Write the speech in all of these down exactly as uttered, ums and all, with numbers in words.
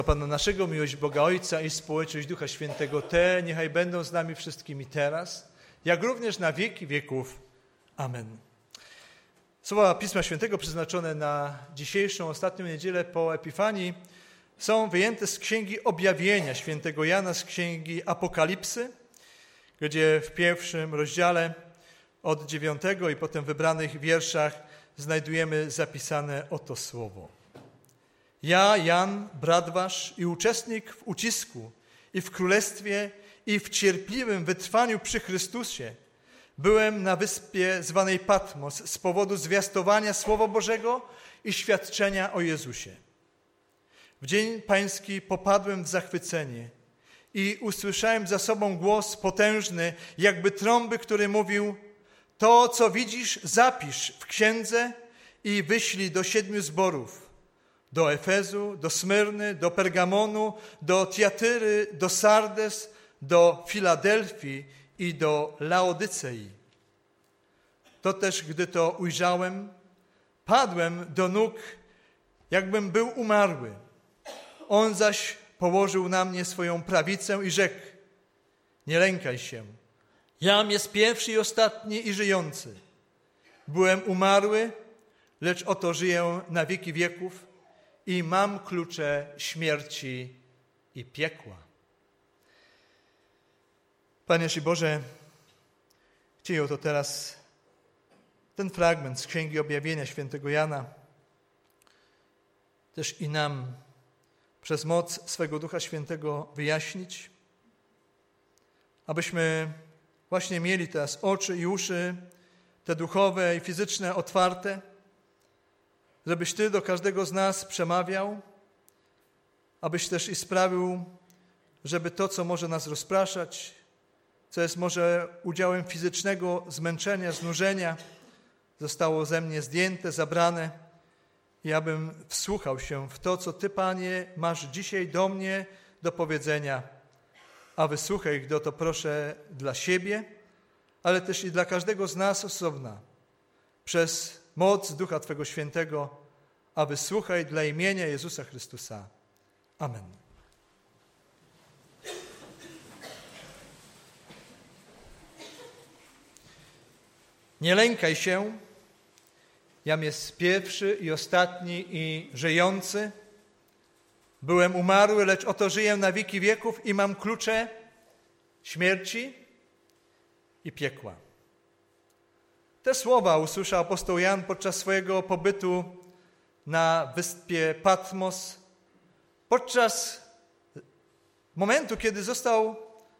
Pana naszego, miłość Boga Ojca i społeczność Ducha Świętego, te niechaj będą z nami wszystkimi teraz, jak również na wieki wieków. Amen. Słowa Pisma Świętego przeznaczone na dzisiejszą, ostatnią niedzielę po Epifanii są wyjęte z Księgi Objawienia świętego Jana, z Księgi Apokalipsy, gdzie w pierwszym rozdziale od dziewiątego i potem wybranych wierszach znajdujemy zapisane oto słowo. Ja, Jan, brat wasz i uczestnik w ucisku i w królestwie i w cierpliwym wytrwaniu przy Chrystusie, byłem na wyspie zwanej Patmos z powodu zwiastowania Słowa Bożego i świadczenia o Jezusie. W dzień pański popadłem w zachwycenie i usłyszałem za sobą głos potężny, jakby trąby, który mówił: to, co widzisz, zapisz w księdze i wyślij do siedmiu zborów: do Efezu, do Smyrny, do Pergamonu, do Tiatyry, do Sardes, do Filadelfii i do Laodycei. To też, gdy to ujrzałem, padłem do nóg, jakbym był umarły. On zaś położył na mnie swoją prawicę i rzekł: nie lękaj się, jam jest pierwszy i ostatni i żyjący. Byłem umarły, lecz oto żyję na wieki wieków i mam klucze śmierci i piekła. Panie Jezu Boże, Cię oto teraz ten fragment z Księgi Objawienia świętego Jana też i nam przez moc swego Ducha Świętego wyjaśnić, abyśmy właśnie mieli teraz oczy i uszy, te duchowe i fizyczne otwarte, żebyś Ty do każdego z nas przemawiał, abyś też i sprawił, żeby to, co może nas rozpraszać, co jest może udziałem fizycznego zmęczenia, znużenia, zostało ze mnie zdjęte, zabrane i abym wsłuchał się w to, co Ty, Panie, masz dzisiaj do mnie do powiedzenia. A wysłuchaj, gdy to proszę dla siebie, ale też i dla każdego z nas osobna, przez moc Ducha Twego Świętego, a wysłuchaj dla imienia Jezusa Chrystusa. Amen. Nie lękaj się, jam jest pierwszy i ostatni i żyjący. Byłem umarły, lecz oto żyję na wieki wieków i mam klucze śmierci i piekła. Te słowa usłyszał apostoł Jan podczas swojego pobytu na wyspie Patmos, podczas momentu, kiedy został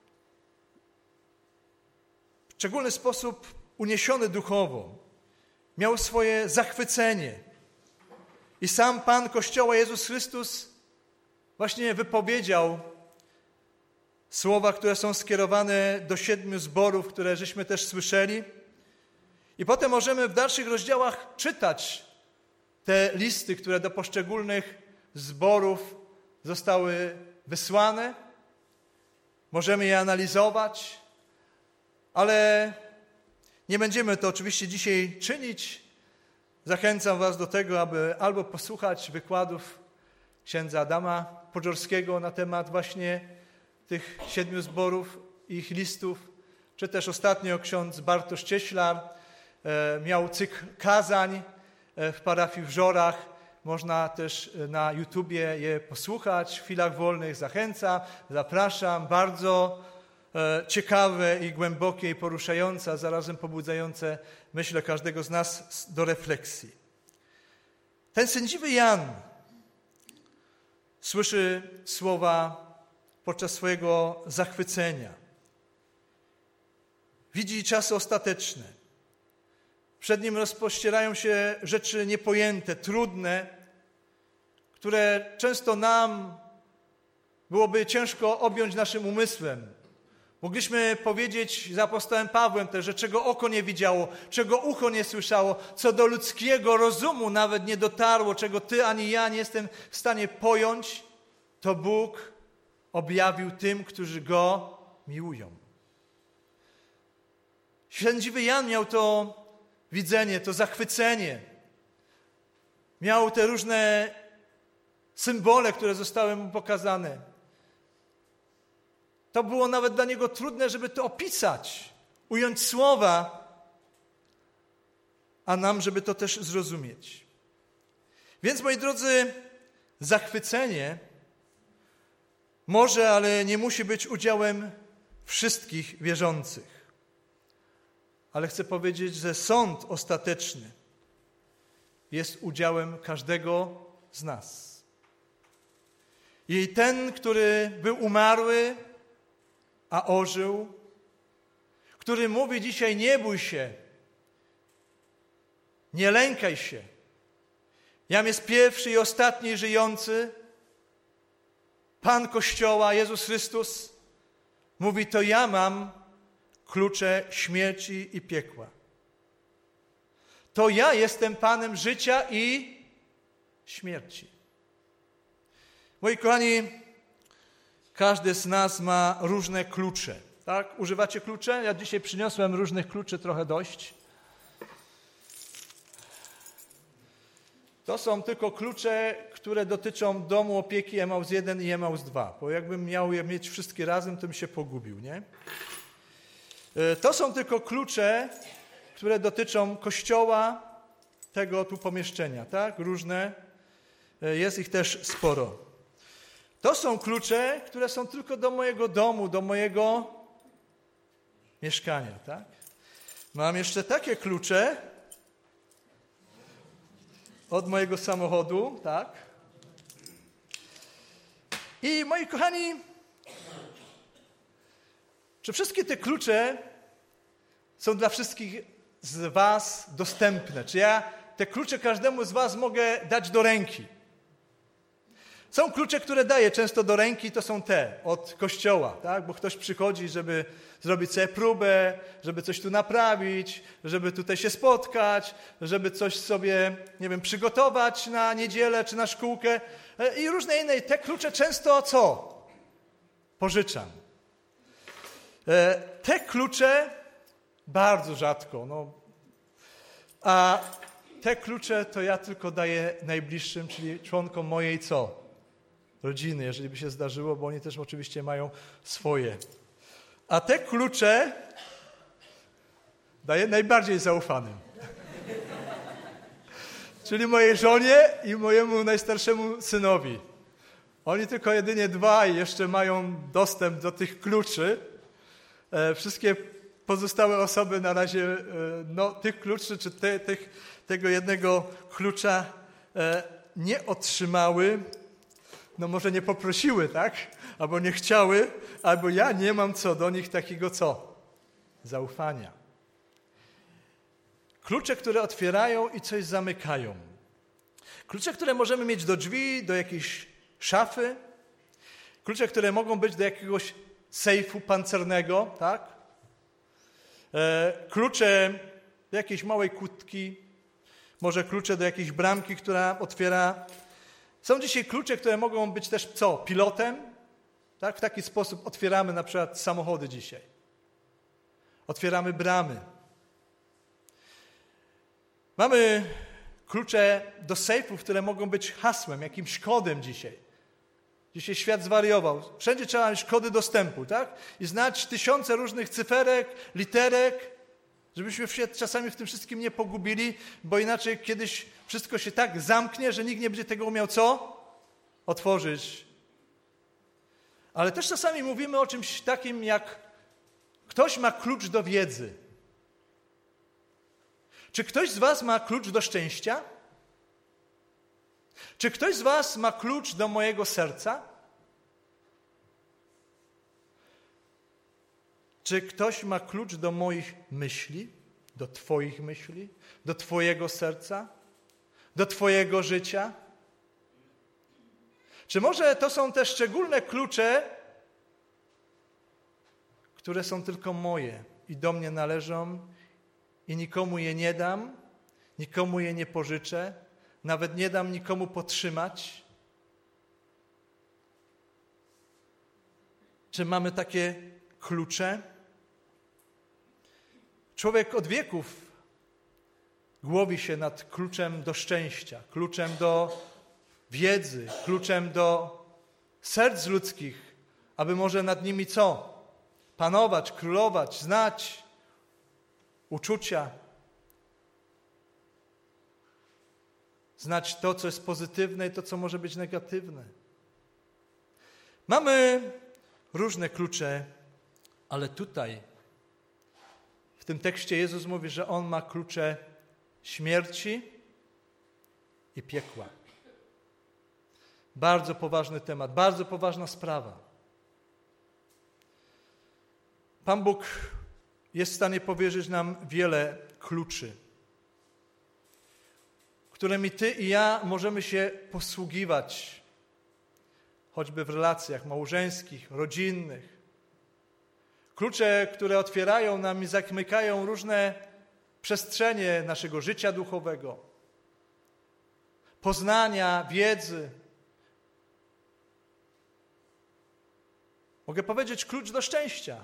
w szczególny sposób uniesiony duchowo. Miał swoje zachwycenie. I sam Pan Kościoła Jezus Chrystus właśnie wypowiedział słowa, które są skierowane do siedmiu zborów, które żeśmy też słyszeli. I potem możemy w dalszych rozdziałach czytać te listy, które do poszczególnych zborów zostały wysłane. Możemy je analizować, ale nie będziemy to oczywiście dzisiaj czynić. Zachęcam was do tego, aby albo posłuchać wykładów księdza Adama Podżorskiego na temat właśnie tych siedmiu zborów i ich listów, czy też ostatnio ksiądz Bartosz Cieślar miał cykl kazań w parafii w Żorach. Można też na YouTubie je posłuchać w chwilach wolnych. Zachęcam, zapraszam. Bardzo ciekawe i głębokie i poruszające, a zarazem pobudzające, myślę, każdego z nas do refleksji. Ten sędziwy Jan słyszy słowa podczas swojego zachwycenia. Widzi czasy ostateczne. Przed nim rozpościerają się rzeczy niepojęte, trudne, które często nam byłoby ciężko objąć naszym umysłem. Mogliśmy powiedzieć z apostołem Pawłem też, że czego oko nie widziało, czego ucho nie słyszało, co do ludzkiego rozumu nawet nie dotarło, czego ty ani ja nie jestem w stanie pojąć, to Bóg objawił tym, którzy Go miłują. Sędziwy Jan miał to widzenie, to zachwycenie. Miał te różne symbole, które zostały mu pokazane. To było nawet dla niego trudne, żeby to opisać, ująć słowa, a nam, żeby to też zrozumieć. Więc, moi drodzy, zachwycenie może, ale nie musi być udziałem wszystkich wierzących. Ale chcę powiedzieć, że sąd ostateczny jest udziałem każdego z nas. I ten, który był umarły, a ożył, który mówi dzisiaj: nie bój się, nie lękaj się. Jam jest pierwszy i ostatni żyjący. Pan Kościoła, Jezus Chrystus, mówi: to ja mam klucze śmierci i piekła. To ja jestem Panem życia i śmierci. Moi kochani, każdy z nas ma różne klucze. Tak? Używacie klucze? Ja dzisiaj przyniosłem różnych kluczy trochę dość. To są tylko klucze, które dotyczą domu opieki Emaus jeden i Emaus dwa. Bo jakbym miał je mieć wszystkie razem, to bym się pogubił, nie? To są tylko klucze, które dotyczą Kościoła, tego tu pomieszczenia, tak? Różne. Jest ich też sporo. To są klucze, które są tylko do mojego domu, do mojego mieszkania, tak? Mam jeszcze takie klucze od mojego samochodu, tak? I moi kochani, czy wszystkie te klucze są dla wszystkich z was dostępne? Czy ja te klucze każdemu z was mogę dać do ręki? Są klucze, które daję często do ręki, to są te od Kościoła, tak? Bo ktoś przychodzi, żeby zrobić sobie próbę, żeby coś tu naprawić, żeby tutaj się spotkać, żeby coś sobie, nie wiem, przygotować na niedzielę czy na szkółkę i różne inne. Te klucze często co? Pożyczam. Te klucze bardzo rzadko, no. A te klucze to ja tylko daję najbliższym, czyli członkom mojej co? Rodziny, jeżeli by się zdarzyło, bo oni też oczywiście mają swoje. A te klucze daję najbardziej zaufanym. Czyli mojej żonie i mojemu najstarszemu synowi. Oni tylko jedynie dwaj jeszcze mają dostęp do tych kluczy. E, wszystkie pozostałe osoby na razie e, no, tych kluczy, czy te, tych, tego jednego klucza e, nie otrzymały. No może nie poprosiły, tak? Albo nie chciały, albo ja nie mam co do nich takiego co? Zaufania. Klucze, które otwierają i coś zamykają. Klucze, które możemy mieć do drzwi, do jakiejś szafy. Klucze, które mogą być do jakiegoś sejfu pancernego, tak? E, klucze do jakiejś małej kłódki. Może klucze do jakiejś bramki, która otwiera. Są dzisiaj klucze, które mogą być też co? Pilotem. Tak? W taki sposób otwieramy na przykład samochody dzisiaj. Otwieramy bramy. Mamy klucze do sejfów, które mogą być hasłem, jakimś kodem dzisiaj. Dzisiaj świat zwariował. Wszędzie trzeba mieć kody dostępu, tak? I znać tysiące różnych cyferek, literek, żebyśmy się czasami w tym wszystkim nie pogubili, bo inaczej kiedyś wszystko się tak zamknie, że nikt nie będzie tego umiał co? Otworzyć. Ale też czasami mówimy o czymś takim, jak ktoś ma klucz do wiedzy. Czy ktoś z was ma klucz do szczęścia? Czy ktoś z was ma klucz do mojego serca? Czy ktoś ma klucz do moich myśli, do twoich myśli, do twojego serca, do twojego życia? Czy może to są te szczególne klucze, które są tylko moje i do mnie należą i nikomu je nie dam, nikomu je nie pożyczę, nawet nie dam nikomu potrzymać? Czy mamy takie klucze? Człowiek od wieków głowi się nad kluczem do szczęścia, kluczem do wiedzy, kluczem do serc ludzkich, aby może nad nimi co? Panować, królować, znać uczucia, znać to, co jest pozytywne i to, co może być negatywne. Mamy różne klucze, ale tutaj, w tym tekście Jezus mówi, że On ma klucze śmierci i piekła. Bardzo poważny temat, bardzo poważna sprawa. Pan Bóg jest w stanie powierzyć nam wiele kluczy, którymi ty i ja możemy się posługiwać, choćby w relacjach małżeńskich, rodzinnych. Klucze, które otwierają nam i zamykają różne przestrzenie naszego życia duchowego, poznania, wiedzy. Mogę powiedzieć klucz do szczęścia.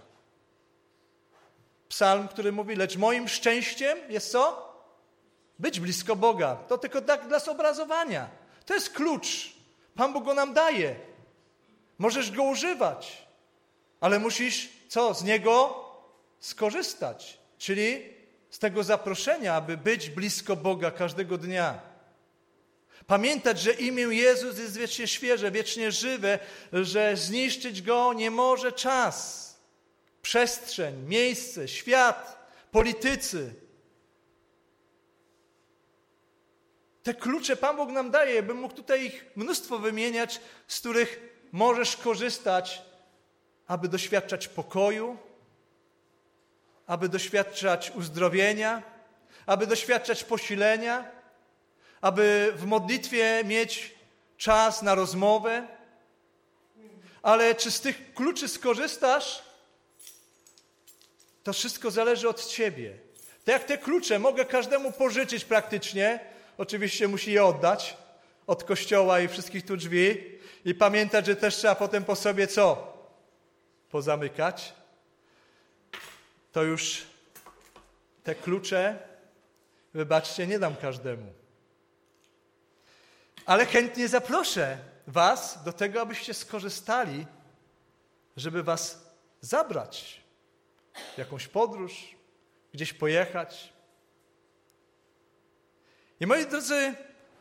Psalm, który mówi, lecz moim szczęściem jest co? Być blisko Boga. To tylko tak dla zobrazowania. To jest klucz. Pan Bóg go nam daje. Możesz go używać, ale musisz co? Z niego skorzystać. Czyli z tego zaproszenia, aby być blisko Boga każdego dnia. Pamiętać, że imię Jezus jest wiecznie świeże, wiecznie żywe, że zniszczyć go nie może czas, przestrzeń, miejsce, świat, politycy. Te klucze Pan Bóg nam daje, bym mógł tutaj ich mnóstwo wymieniać, z których możesz korzystać, aby doświadczać pokoju, aby doświadczać uzdrowienia, aby doświadczać posilenia, aby w modlitwie mieć czas na rozmowę. Ale czy z tych kluczy skorzystasz? To wszystko zależy od ciebie. Tak jak te klucze mogę każdemu pożyczyć praktycznie, oczywiście musi je oddać od kościoła i wszystkich tu drzwi i pamiętać, że też trzeba potem po sobie co? Pozamykać. To już te klucze, wybaczcie, nie dam każdemu. Ale chętnie zaproszę was do tego, abyście skorzystali, żeby was zabrać w jakąś podróż, gdzieś pojechać. I moi drodzy,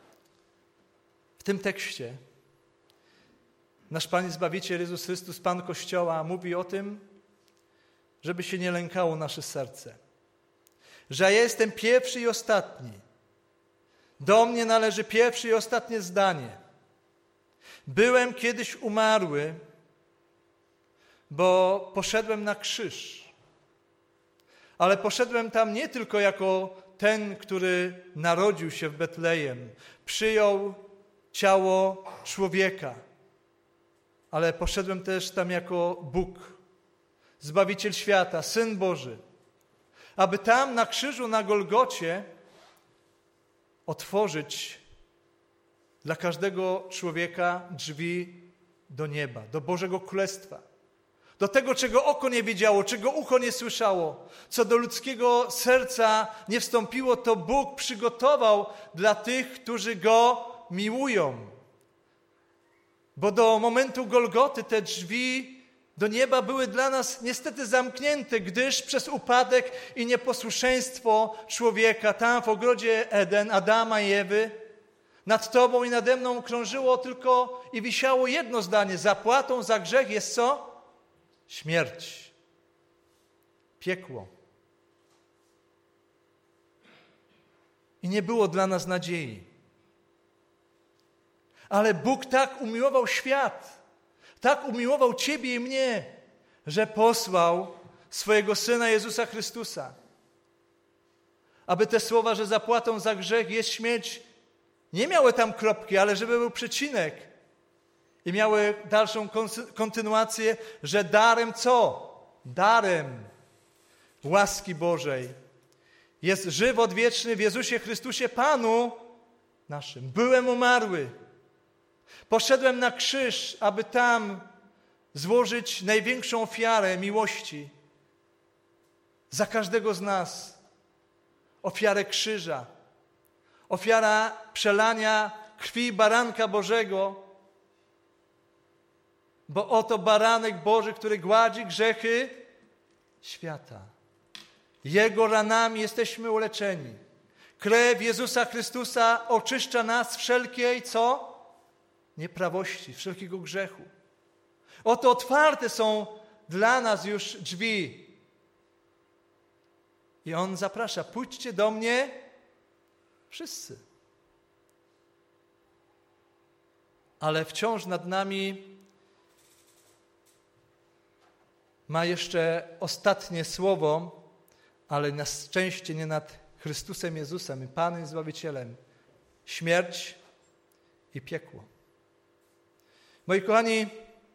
w tym tekście nasz Pan i Zbawiciel Jezus Chrystus, Pan Kościoła, mówi o tym, żeby się nie lękało nasze serce. Że ja jestem pierwszy i ostatni. Do mnie należy pierwsze i ostatnie zdanie. Byłem kiedyś umarły, bo poszedłem na krzyż. Ale poszedłem tam nie tylko jako ten, który narodził się w Betlejem, przyjął ciało człowieka, ale poszedłem też tam jako Bóg, Zbawiciel świata, Syn Boży, aby tam na krzyżu, na Golgocie otworzyć dla każdego człowieka drzwi do nieba, do Bożego Królestwa. Do tego, czego oko nie widziało, czego ucho nie słyszało, co do ludzkiego serca nie wstąpiło, to Bóg przygotował dla tych, którzy Go miłują. Bo do momentu Golgoty te drzwi do nieba były dla nas niestety zamknięte, gdyż przez upadek i nieposłuszeństwo człowieka tam w ogrodzie Eden, Adama i Ewy, nad tobą i nade mną krążyło tylko i wisiało jedno zdanie. Zapłatą za grzech jest co? Śmierć. Piekło. I nie było dla nas nadziei. Ale Bóg tak umiłował świat, tak umiłował ciebie i mnie, że posłał swojego Syna Jezusa Chrystusa, aby te słowa, że zapłatą za grzech jest śmierć, nie miały tam kropki, ale żeby był przecinek i miały dalszą kontynuację, że darem co? Darem łaski Bożej jest żywot wieczny w Jezusie Chrystusie Panu naszym. Byłem umarły. Poszedłem na krzyż, aby tam złożyć największą ofiarę miłości za każdego z nas. Ofiarę krzyża. Ofiara przelania krwi baranka Bożego, bo oto baranek Boży, który gładzi grzechy świata. Jego ranami jesteśmy uleczeni. Krew Jezusa Chrystusa oczyszcza nas z wszelkiej, co? Nieprawości, wszelkiego grzechu. Oto otwarte są dla nas już drzwi. I On zaprasza, pójdźcie do mnie wszyscy. Ale wciąż nad nami ma jeszcze ostatnie słowo, ale na szczęście nie nad Chrystusem Jezusem i Panem i Zbawicielem. Śmierć i piekło. Moi kochani,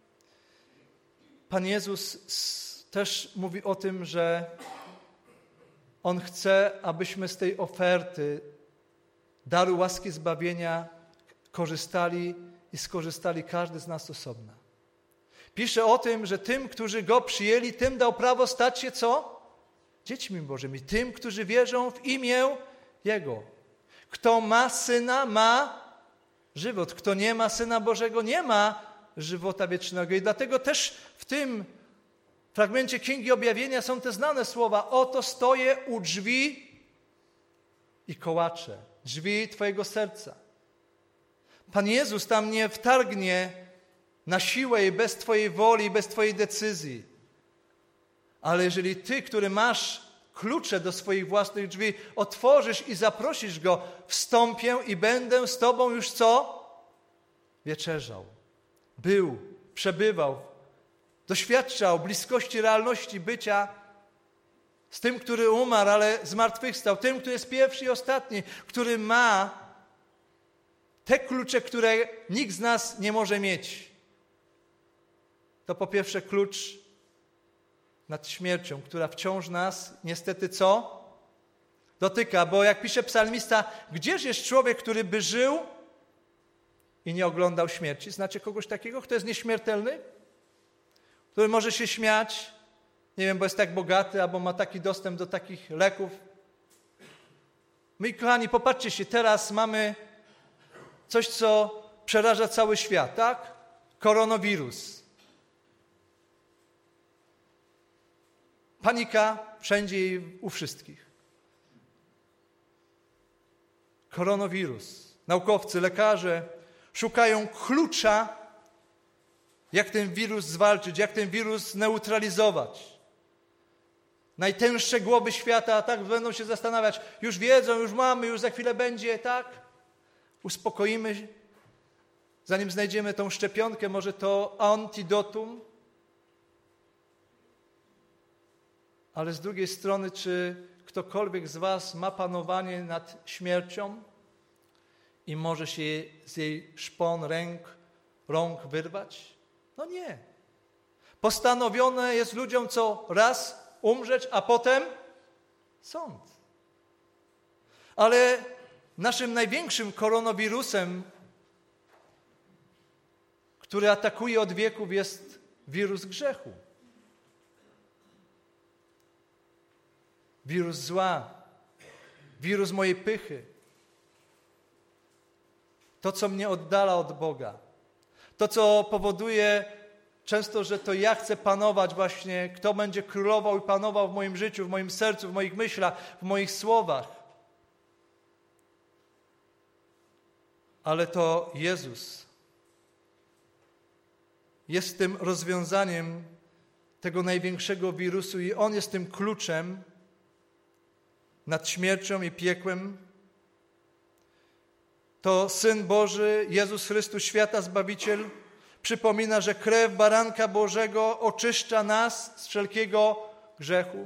Pan Jezus też mówi o tym, że On chce, abyśmy z tej oferty daru łaski zbawienia korzystali i skorzystali każdy z nas osobna. Pisze o tym, że tym, którzy Go przyjęli, tym dał prawo stać się co? Dziećmi Bożymi. Tym, którzy wierzą w imię Jego. Kto ma Syna, ma żywot. Kto nie ma Syna Bożego, nie ma żywota wiecznego. I dlatego też w tym fragmencie Księgi Objawienia są te znane słowa. Oto stoję u drzwi i kołaczę. Drzwi Twojego serca. Pan Jezus tam nie wtargnie na siłę i bez Twojej woli, bez Twojej decyzji. Ale jeżeli Ty, który masz klucze do swoich własnych drzwi, otworzysz i zaprosisz Go, wstąpię i będę z Tobą już co? Wieczerzał. Był, przebywał, doświadczał bliskości realności bycia z tym, który umarł, ale zmartwychwstał. Tym, który jest pierwszy i ostatni, który ma te klucze, które nikt z nas nie może mieć. To po pierwsze klucz nad śmiercią, która wciąż nas niestety co? Dotyka, bo jak pisze psalmista, gdzież jest człowiek, który by żył i nie oglądał śmierci? Znacie kogoś takiego, kto jest nieśmiertelny? Który może się śmiać, nie wiem, bo jest tak bogaty, albo ma taki dostęp do takich leków. Moi kochani, popatrzcie się, teraz mamy coś, co przeraża cały świat, tak? Koronawirus. Panika wszędzie i u wszystkich. Koronawirus. Naukowcy, lekarze szukają klucza, jak ten wirus zwalczyć, jak ten wirus neutralizować. Najtęższe głowy świata tak będą się zastanawiać. Już wiedzą, już mamy, już za chwilę będzie, tak? Uspokoimy się. Zanim znajdziemy tą szczepionkę, może to antidotum. Ale z drugiej strony, czy ktokolwiek z was ma panowanie nad śmiercią i może się z jej szpon ręk, rąk wyrwać? No nie. Postanowione jest ludziom co raz umrzeć, a potem sąd. Ale naszym największym koronawirusem, który atakuje od wieków, jest wirus grzechu. Wirus zła, wirus mojej pychy. To, co mnie oddala od Boga. To, co powoduje często, że to ja chcę panować właśnie, kto będzie królował i panował w moim życiu, w moim sercu, w moich myślach, w moich słowach. Ale to Jezus jest tym rozwiązaniem tego największego wirusu i On jest tym kluczem nad śmiercią i piekłem. To Syn Boży, Jezus Chrystus, świata Zbawiciel, przypomina, że krew baranka Bożego oczyszcza nas z wszelkiego grzechu.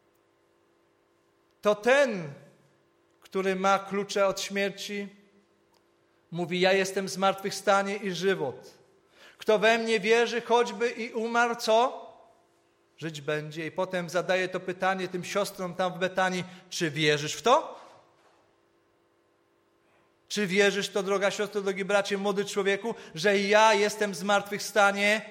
To ten, który ma klucze od śmierci, mówi: ja jestem zmartwychwstanie i żywot. Kto we mnie wierzy, choćby i umarł, co? Żyć będzie. I potem zadaje to pytanie tym siostrom tam w Betanii: czy wierzysz w to? Czy wierzysz to, droga siostro, drogi bracie, młody człowieku, że ja jestem zmartwychwstanie,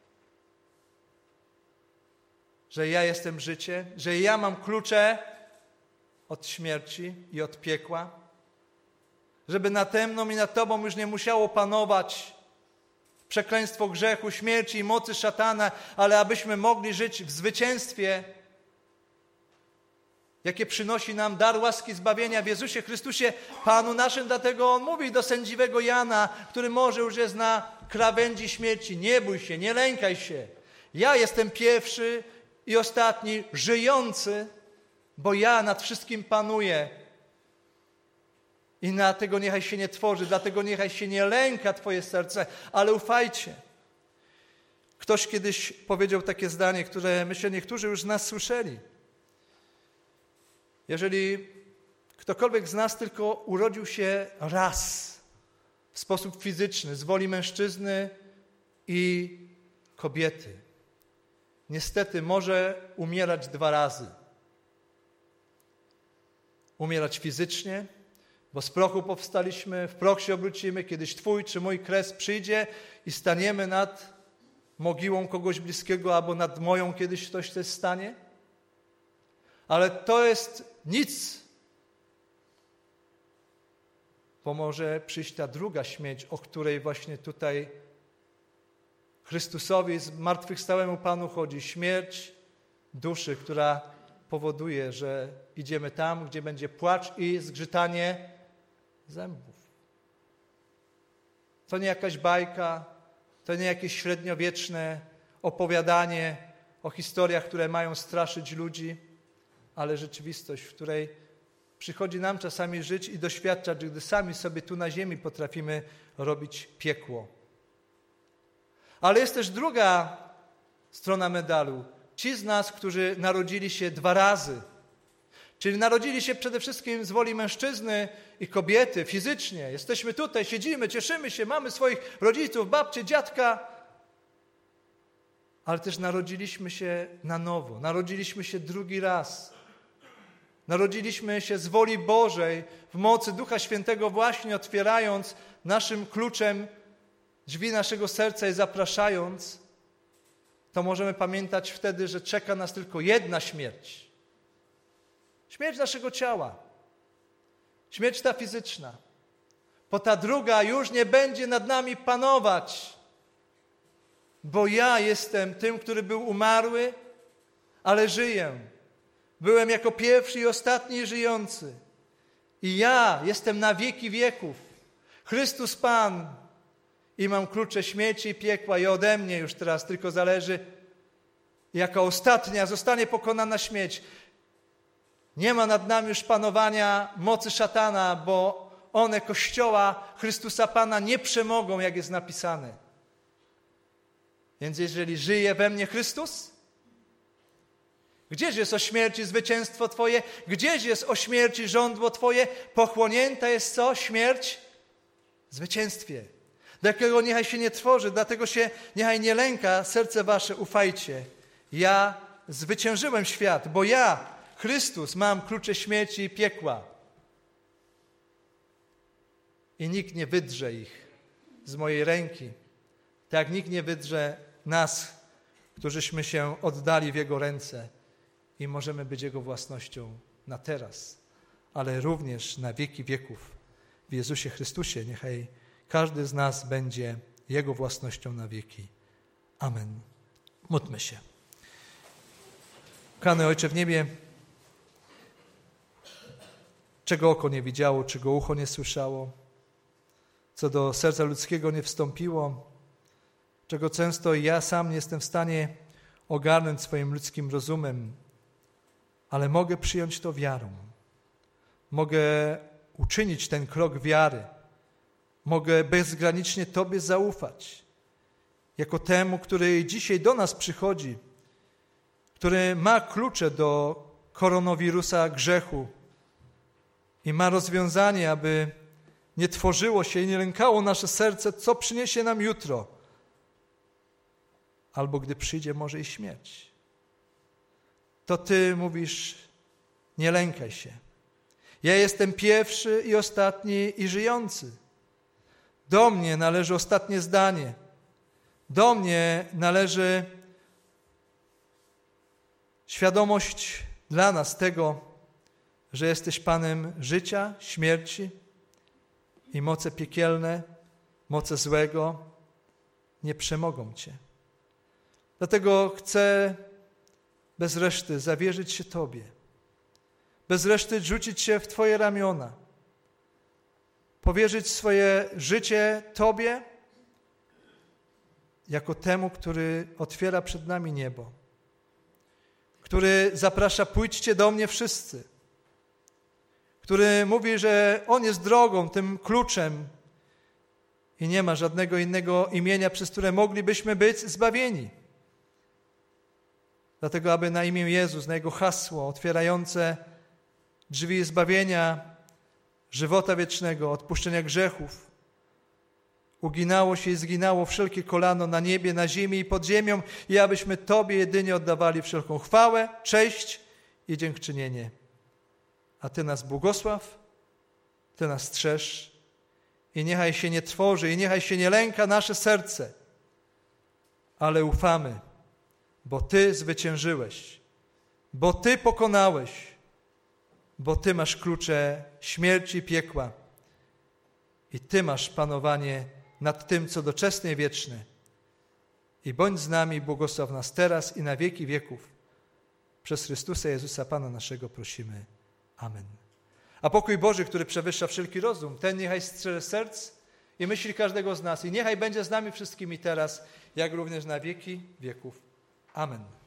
że ja jestem życie, że ja mam klucze od śmierci i od piekła? żeby nade mną i nad Tobą już nie musiało panować przekleństwo grzechu, śmierci i mocy szatana, ale abyśmy mogli żyć w zwycięstwie, jakie przynosi nam dar łaski zbawienia w Jezusie Chrystusie, Panu naszym. Dlatego On mówi do sędziwego Jana, który może już jest na krawędzi śmierci: nie bój się, nie lękaj się. Ja jestem pierwszy i ostatni, żyjący, bo ja nad wszystkim panuję. I dlatego niechaj się nie tworzy, dlatego niechaj się nie lęka Twoje serce, ale ufajcie. Ktoś kiedyś powiedział takie zdanie, które myślę niektórzy już z nas słyszeli. Jeżeli ktokolwiek z nas tylko urodził się raz w sposób fizyczny, z woli mężczyzny i kobiety, niestety może umierać dwa razy. Umierać fizycznie, bo z prochu powstaliśmy, w proch się obrócimy, kiedyś Twój czy mój kres przyjdzie i staniemy nad mogiłą kogoś bliskiego, albo nad moją kiedyś ktoś coś stanie. Ale to jest nic, bo może przyjść ta druga śmierć, o której właśnie tutaj Chrystusowi zmartwychwstałemu Panu chodzi. Śmierć duszy, która powoduje, że idziemy tam, gdzie będzie płacz i zgrzytanie zębów. To nie jakaś bajka, to nie jakieś średniowieczne opowiadanie o historiach, które mają straszyć ludzi, ale rzeczywistość, w której przychodzi nam czasami żyć i doświadczać, gdy sami sobie tu na ziemi potrafimy robić piekło. Ale jest też druga strona medalu. Ci z nas, którzy narodzili się dwa razy, czyli narodzili się przede wszystkim z woli mężczyzny i kobiety fizycznie. Jesteśmy tutaj, siedzimy, cieszymy się, mamy swoich rodziców, babcię, dziadka, ale też narodziliśmy się na nowo, narodziliśmy się drugi raz. Narodziliśmy się z woli Bożej, w mocy Ducha Świętego, właśnie otwierając naszym kluczem drzwi naszego serca i zapraszając, to możemy pamiętać wtedy, że czeka nas tylko jedna śmierć. Śmierć naszego ciała. Śmierć ta fizyczna. Bo ta druga już nie będzie nad nami panować. Bo ja jestem tym, który był umarły, ale żyję. Byłem jako pierwszy i ostatni żyjący. I ja jestem na wieki wieków. Chrystus Pan. I mam klucze śmierci i piekła i ode mnie już teraz tylko zależy, jaka ostatnia zostanie pokonana śmierć. Nie ma nad nami już panowania mocy szatana, bo one Kościoła Chrystusa Pana nie przemogą, jak jest napisane. Więc jeżeli żyje we mnie Chrystus, gdzież jest o śmierci zwycięstwo Twoje? Gdzież jest o śmierci żądło Twoje? Pochłonięta jest co? Śmierć? Zwycięstwie. Dlatego niechaj się nie tworzy, dlatego się niechaj nie lęka serce wasze, ufajcie. Ja zwyciężyłem świat, bo ja, Chrystus, mam klucze śmierci i piekła. I nikt nie wydrze ich z mojej ręki. Tak nikt nie wydrze nas, którzyśmy się oddali w Jego ręce i możemy być Jego własnością na teraz, ale również na wieki wieków. W Jezusie Chrystusie niechaj każdy z nas będzie Jego własnością na wieki. Amen. Módlmy się. Kochany Ojcze w niebie, czego oko nie widziało, czego ucho nie słyszało, co do serca ludzkiego nie wstąpiło, czego często ja sam nie jestem w stanie ogarnąć swoim ludzkim rozumem, ale mogę przyjąć to wiarą. Mogę uczynić ten krok wiary. Mogę bezgranicznie Tobie zaufać, jako temu, który dzisiaj do nas przychodzi, który ma klucze do koronawirusa grzechu i ma rozwiązanie, aby nie tworzyło się i nie lękało nasze serce, co przyniesie nam jutro, albo gdy przyjdzie może i śmierć. To Ty mówisz, nie lękaj się. Ja jestem pierwszy i ostatni i żyjący. Do mnie należy ostatnie zdanie. Do mnie należy świadomość dla nas tego, że jesteś Panem życia, śmierci i moce piekielne, moce złego nie przemogą Cię. Dlatego chcę bez reszty zawierzyć się Tobie, bez reszty rzucić się w Twoje ramiona, powierzyć swoje życie Tobie jako temu, który otwiera przed nami niebo, który zaprasza: pójdźcie do mnie wszyscy, który mówi, że On jest drogą, tym kluczem i nie ma żadnego innego imienia, przez które moglibyśmy być zbawieni. Dlatego, aby na imię Jezus, na Jego hasło otwierające drzwi zbawienia, żywota wiecznego, odpuszczenia grzechów, uginało się i zginało wszelkie kolano na niebie, na ziemi i pod ziemią, i abyśmy Tobie jedynie oddawali wszelką chwałę, cześć i dziękczynienie. A Ty nas błogosław, Ty nas strzeż i niechaj się nie trwoży i niechaj się nie lęka nasze serce, ale ufamy, bo Ty zwyciężyłeś, bo Ty pokonałeś, bo Ty masz klucze śmierci i piekła i Ty masz panowanie nad tym, co doczesne i wieczne. I bądź z nami, błogosław nas teraz i na wieki wieków. Przez Chrystusa Jezusa, Pana naszego, prosimy. Amen. A pokój Boży, który przewyższa wszelki rozum, ten niechaj strzeże serc i myśli każdego z nas i niechaj będzie z nami wszystkimi teraz, jak również na wieki wieków. Amen.